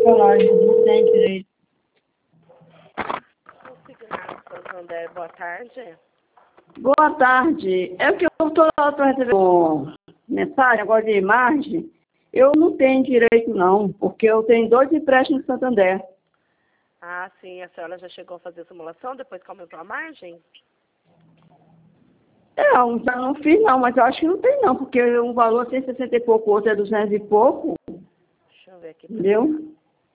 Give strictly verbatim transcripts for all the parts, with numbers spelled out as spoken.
falar, não tem direito. Consignado Santander, boa tarde. Boa tarde. É que eu estou recebendo mensagem agora de imagem. Eu não tenho direito não, porque eu tenho dois empréstimos no Santander. Ah, sim, a senhora já chegou a fazer a simulação depois que aumentou a margem? É, eu já não fiz não, mas eu acho que não tem não, porque um valor tem sessenta e pouco, outro é duzentos e pouco, Deixa eu ver aqui. entendeu? Hum.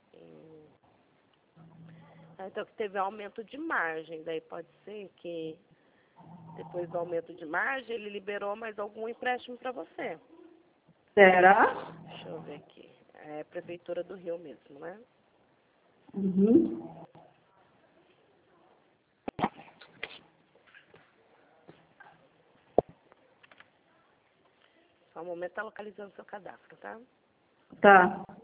Ah, então que teve aumento de margem, daí pode ser que depois do aumento de margem ele liberou mais algum empréstimo para você. Será? Deixa eu ver aqui. É Prefeitura do Rio mesmo, né? Uhum. Só um momento, tá localizando seu cadastro, tá? Tá.